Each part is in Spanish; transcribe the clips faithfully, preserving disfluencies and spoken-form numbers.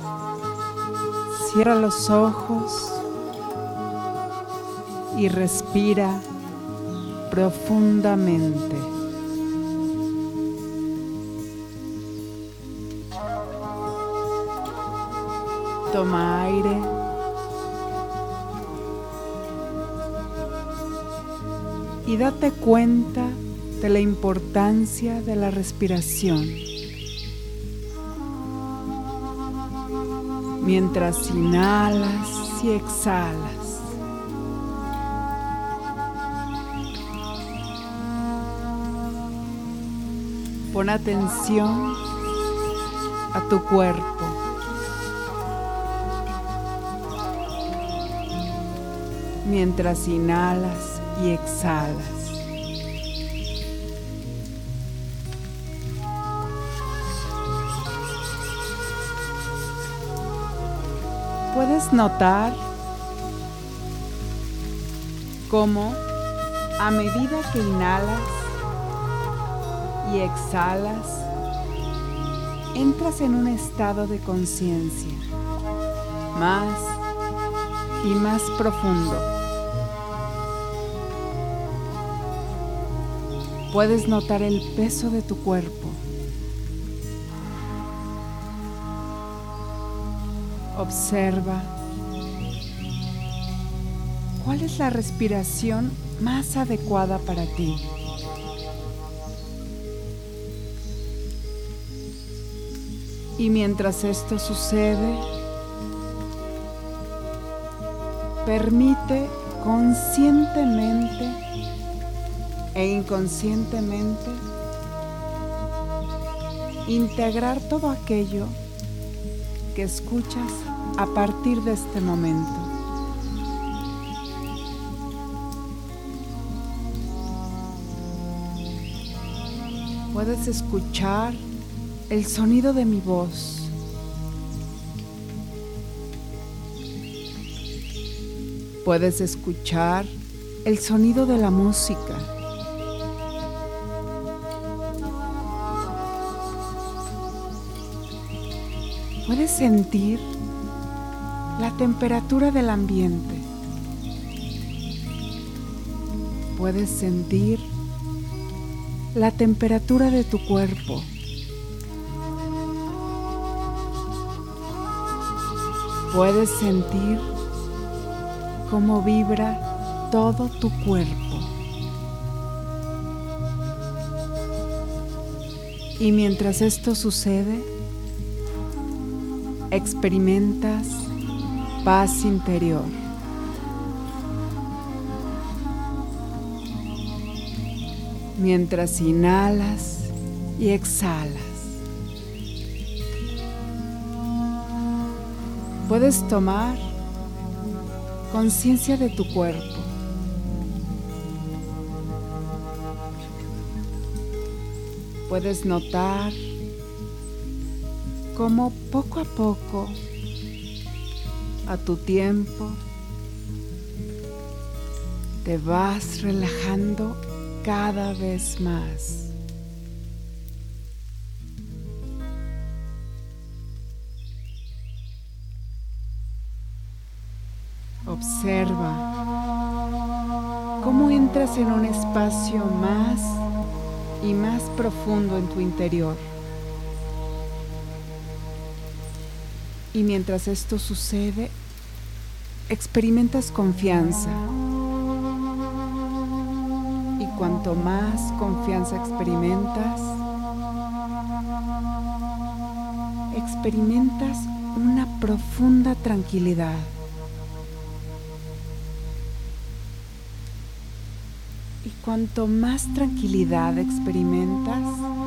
Cierra los ojos y respira profundamente. Toma aire y date cuenta de la importancia de la respiración. Mientras inhalas y exhalas. Pon atención a tu cuerpo. Mientras inhalas y exhalas. Puedes notar cómo a medida que inhalas y exhalas, entras en un estado de conciencia más y más profundo. Puedes notar el peso de tu cuerpo. Observa cuál es la respiración más adecuada para ti. Y mientras esto sucede, permite conscientemente e inconscientemente integrar todo aquello que escuchas a partir de este momento. Puedes escuchar el sonido de mi voz. Puedes escuchar el sonido de la música. Puedes sentir la temperatura del ambiente. Puedes sentir la temperatura de tu cuerpo. Puedes sentir cómo vibra todo tu cuerpo. Y mientras esto sucede, experimentas paz interior. Mientras inhalas y exhalas, puedes tomar conciencia de tu cuerpo. Puedes notar cómo poco a poco, a tu tiempo, te vas relajando cada vez más. Observa cómo entras en un espacio más y más profundo en tu interior. Y mientras esto sucede, experimentas confianza. Y cuanto más confianza experimentas, experimentas una profunda tranquilidad. Y cuanto más tranquilidad experimentas,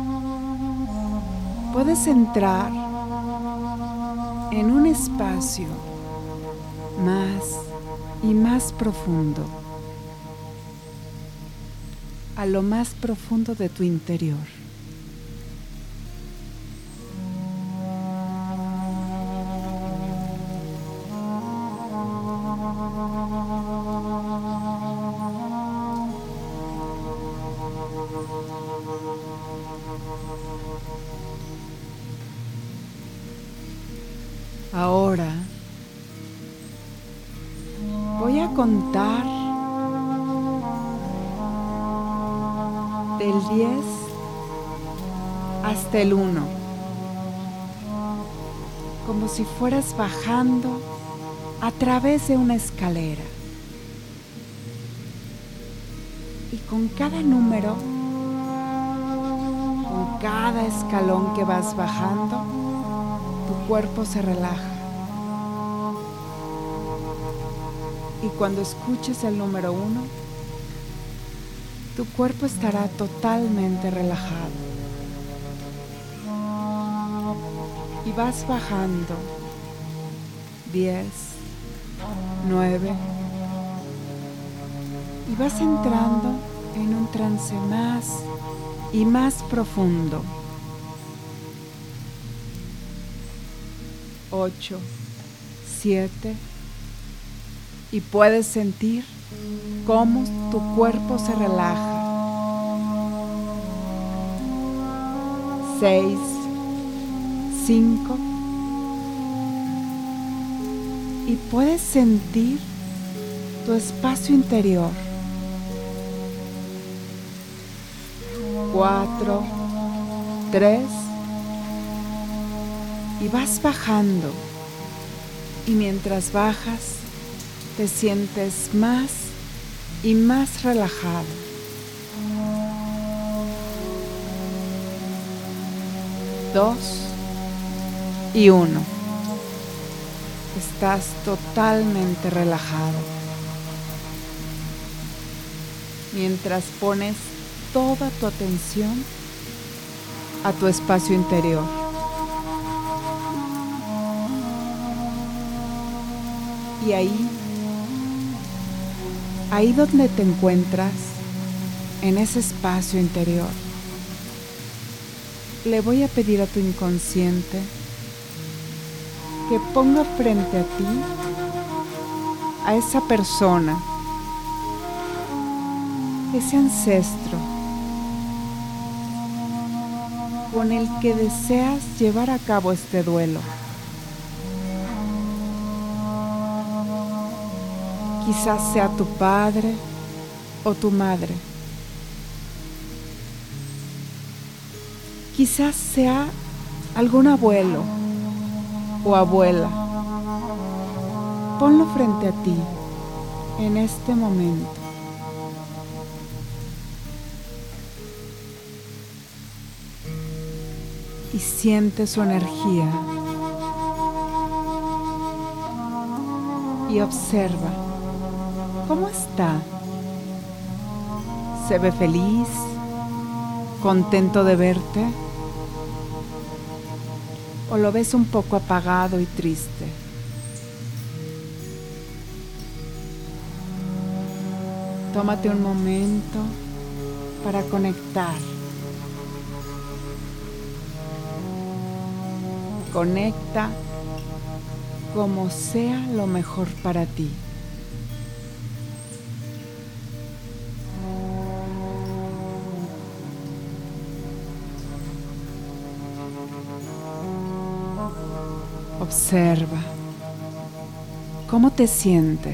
puedes entrar en un espacio más y más profundo, a lo más profundo de tu interior. Ahora voy a contar del diez hasta el uno, como si fueras bajando a través de una escalera. Y con cada número, con cada escalón que vas bajando, tu cuerpo se relaja. Y cuando escuches el número uno, tu cuerpo estará totalmente relajado. Y vas bajando. Diez, nueve. Y vas entrando en un trance más y más profundo. Ocho, siete. Y puedes sentir cómo tu cuerpo se relaja. Seis, cinco. Y puedes sentir tu espacio interior. Cuatro, tres. Y vas bajando. Y mientras bajas, te sientes más y más relajado. Dos y uno. Estás totalmente relajado. Mientras pones toda tu atención a tu espacio interior. Y ahí, ahí donde te encuentras, en ese espacio interior, le voy a pedir a tu inconsciente que ponga frente a ti a esa persona, ese ancestro con el que deseas llevar a cabo este duelo. Quizás sea tu padre o tu madre. Quizás sea algún abuelo o abuela. Ponlo frente a ti en este momento. Y siente su energía. Y observa cómo está. ¿Se ve feliz? ¿Contento de verte? ¿O lo ves un poco apagado y triste? Tómate un momento para conectar. Conecta como sea lo mejor para ti. Observa cómo te sientes.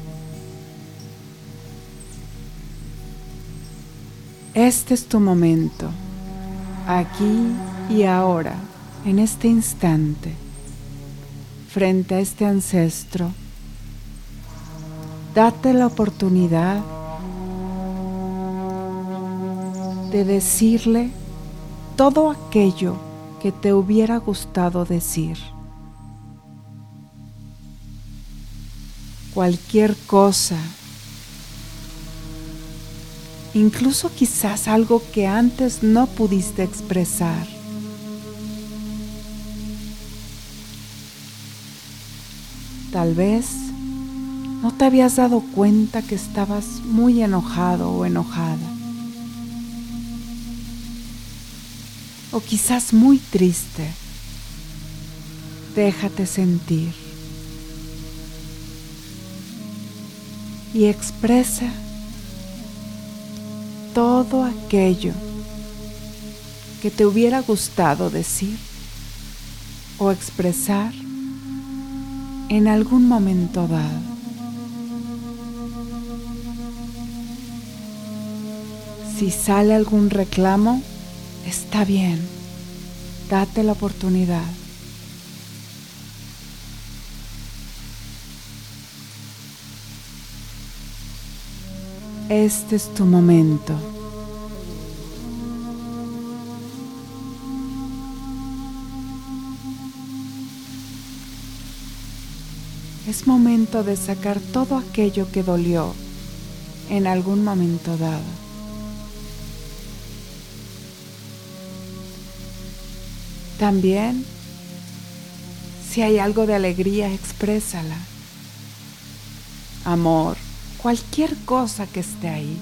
Este es tu momento, aquí y ahora, en este instante, frente a este ancestro. Date la oportunidad de decirle todo aquello que te hubiera gustado decir. Cualquier cosa, incluso quizás algo que antes no pudiste expresar. Tal vez no te habías dado cuenta que estabas muy enojado o enojada. O quizás muy triste. Déjate sentir. Y expresa todo aquello que te hubiera gustado decir o expresar en algún momento dado. Si sale algún reclamo, está bien, date la oportunidad. Este es tu momento. Es momento de sacar todo aquello que dolió en algún momento dado. También, si hay algo de alegría, exprésala. Amor, cualquier cosa que esté ahí.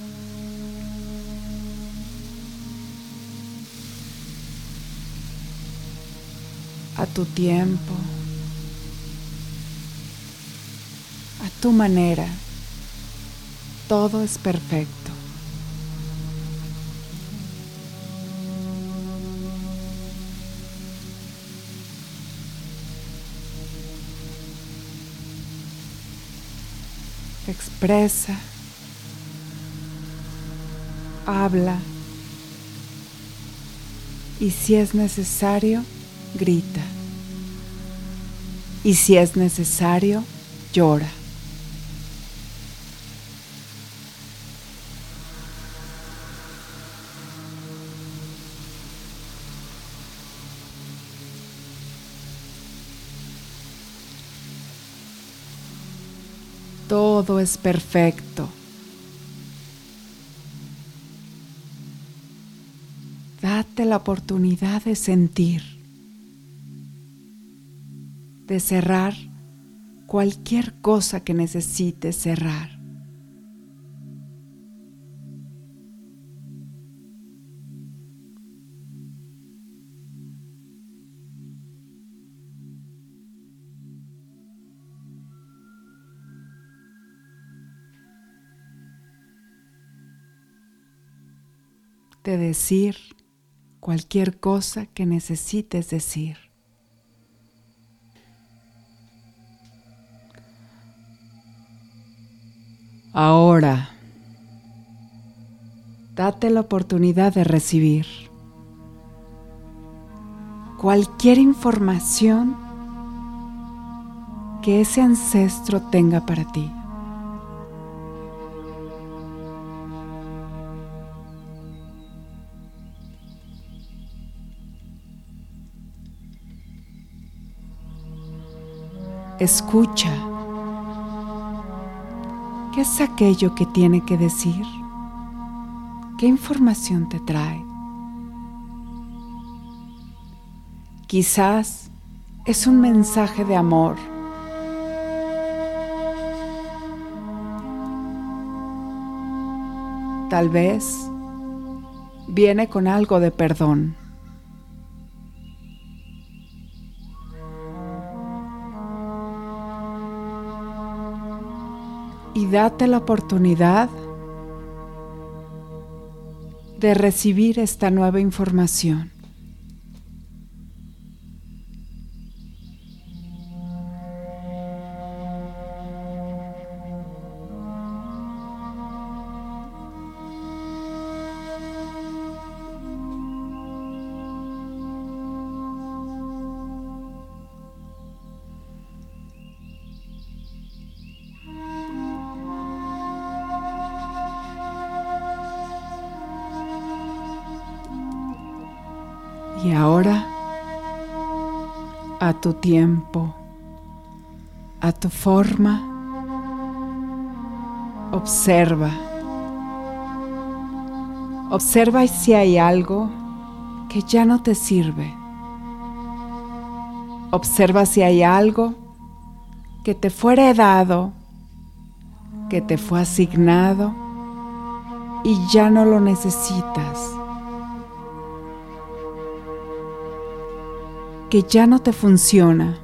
A tu tiempo, a tu manera, todo es perfecto. Expresa, habla y si es necesario, grita. Y si es necesario, llora. Todo es perfecto. Date la oportunidad de sentir, de cerrar cualquier cosa que necesites cerrar. De decir cualquier cosa que necesites decir. Ahora, date la oportunidad de recibir cualquier información que ese ancestro tenga para ti. Escucha. ¿Qué es aquello que tiene que decir? ¿Qué información te trae? Quizás es un mensaje de amor. Tal vez viene con algo de perdón. Y date la oportunidad de recibir esta nueva información. Y ahora, a tu tiempo, a tu forma, observa. Observa si hay algo que ya no te sirve. Observa si hay algo que te fue heredado, que te fue asignado y ya no lo necesitas. Que ya no te funciona.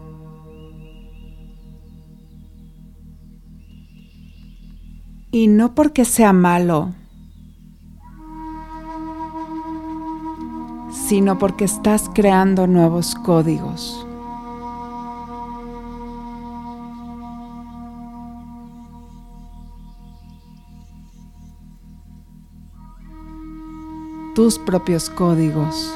Y no porque sea malo, sino porque estás creando nuevos códigos. tus propios códigos.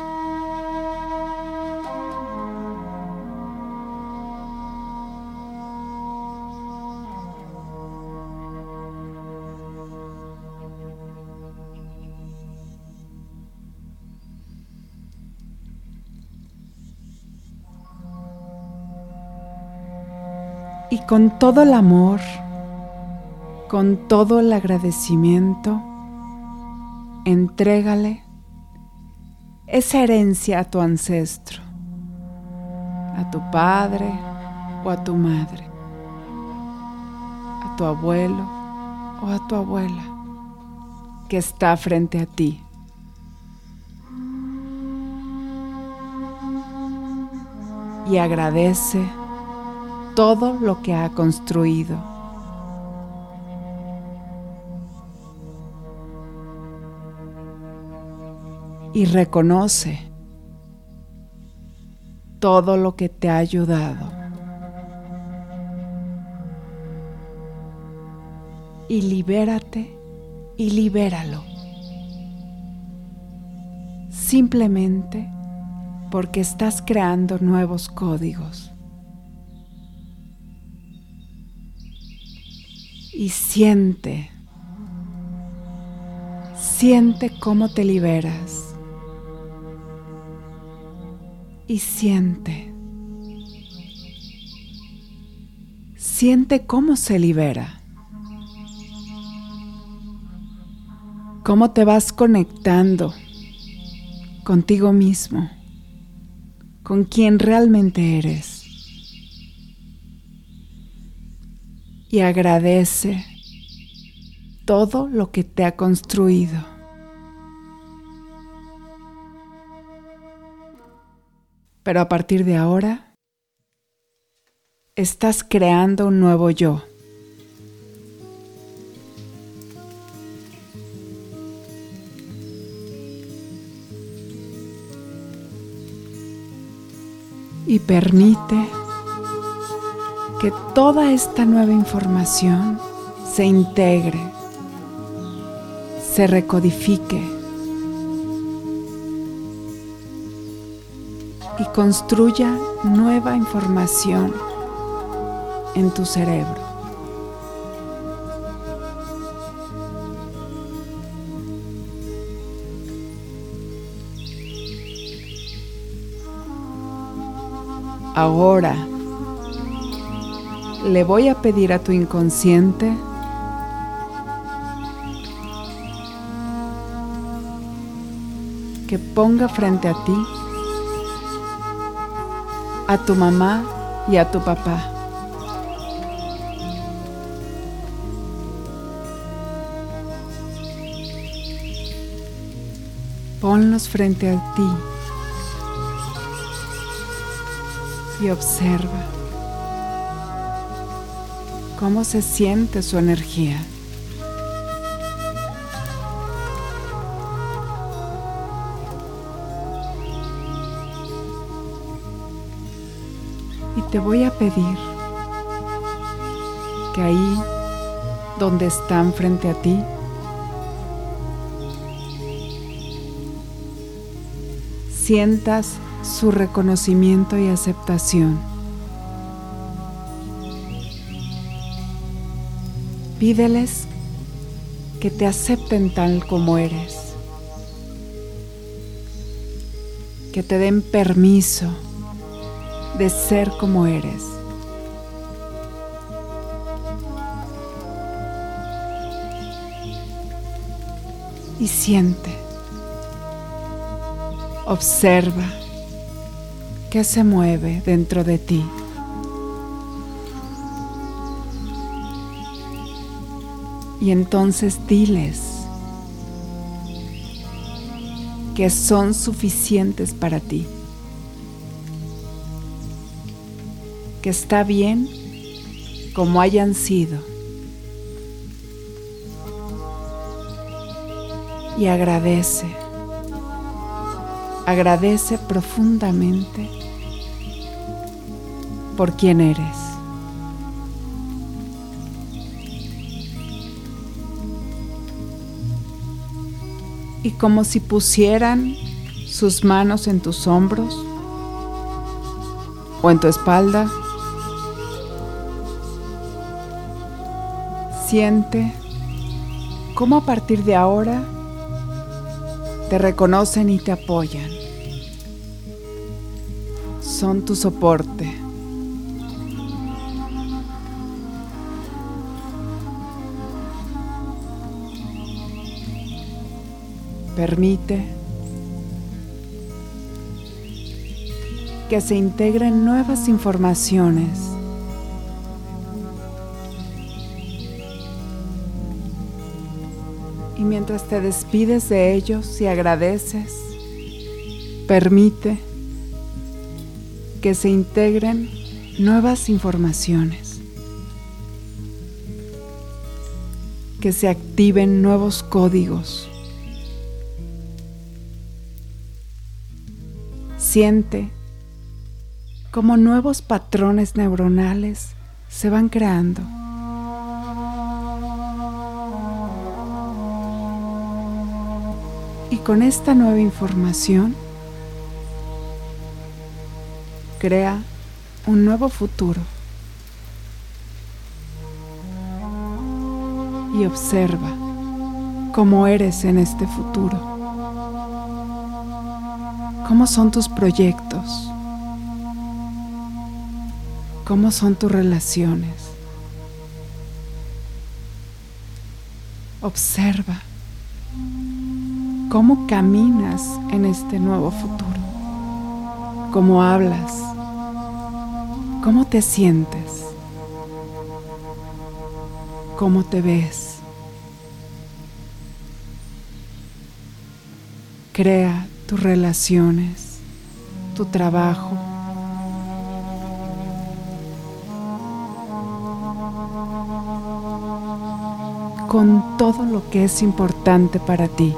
Y con todo el amor, con todo el agradecimiento, entrégale esa herencia a tu ancestro, a tu padre o a tu madre, a tu abuelo o a tu abuela que está frente a ti. Y agradece todo lo que ha construido. Y reconoce todo lo que te ha ayudado. Y libérate y libéralo. Simplemente porque estás creando nuevos códigos. Y siente, siente cómo te liberas. Y siente, siente cómo se libera. Cómo te vas conectando contigo mismo, con quien realmente eres. Y agradece todo lo que te ha construido. Pero a partir de ahora, estás creando un nuevo yo. Y permite que toda esta nueva información se integre, se recodifique y construya nueva información en tu cerebro. Ahora le voy a pedir a tu inconsciente que ponga frente a ti a tu mamá y a tu papá. Ponlos frente a ti y observa cómo se siente su energía. Y te voy a pedir que ahí donde están frente a ti, sientas su reconocimiento y aceptación. Pídeles que te acepten tal como eres, que te den permiso de ser como eres. Y siente, observa qué se mueve dentro de ti. Y entonces diles que son suficientes para ti, que está bien como hayan sido. Y agradece, agradece profundamente por quien eres. y como si pusieran sus manos en tus hombros o en tu espalda, siente cómo a partir de ahora te reconocen y te apoyan. Son tu soporte. Permite que se integren nuevas informaciones. Y mientras te despides de ellos y agradeces, permite que se integren nuevas informaciones, que se activen nuevos códigos. Siente cómo nuevos patrones neuronales se van creando. Y con esta nueva información, crea un nuevo futuro. Y observa cómo eres en este futuro. ¿Cómo son tus proyectos? ¿Cómo son tus relaciones? Observa cómo caminas en este nuevo futuro. ¿Cómo hablas? ¿Cómo te sientes? ¿Cómo te ves? Crea tus relaciones, tu trabajo. Con todo lo que es importante para ti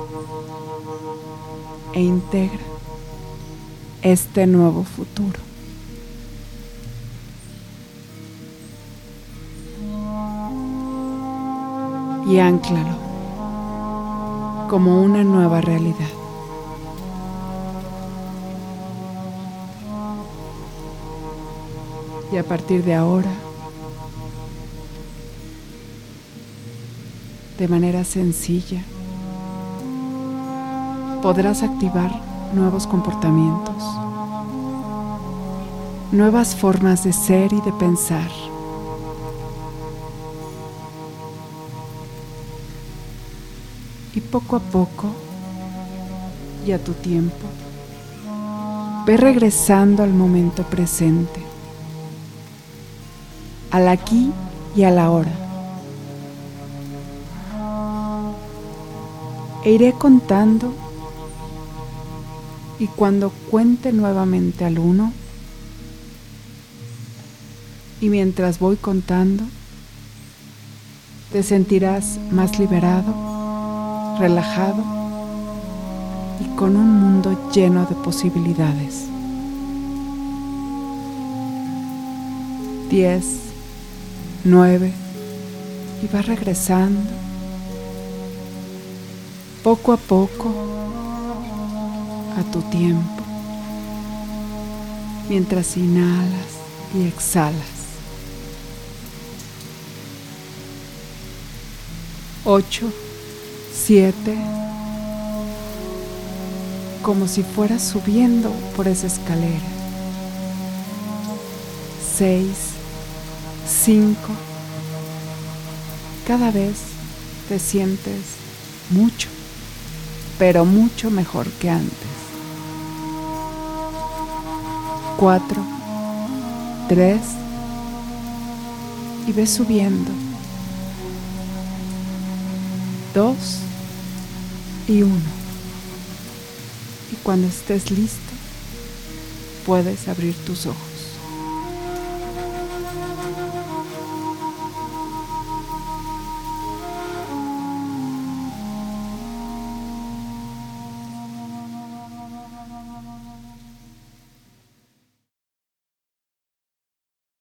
e integra este nuevo futuro. Y ánclalo como una nueva realidad. Y a partir de ahora, de manera sencilla, podrás activar nuevos comportamientos, nuevas formas de ser y de pensar. Y poco a poco, y a tu tiempo, ve regresando al momento presente, al aquí y a la hora. E iré contando, y cuando cuente nuevamente al uno, y mientras voy contando, te sentirás más liberado, relajado y con un mundo lleno de posibilidades. Diez, nueve, y vas regresando poco a poco a tu tiempo, mientras inhalas y exhalas. Ocho, siete, como si fueras subiendo por esa escalera. Seis, cinco, cada vez te sientes mucho, pero mucho mejor que antes. Cuatro, tres, y ves subiendo. Dos y uno. Y cuando estés listo, puedes abrir tus ojos.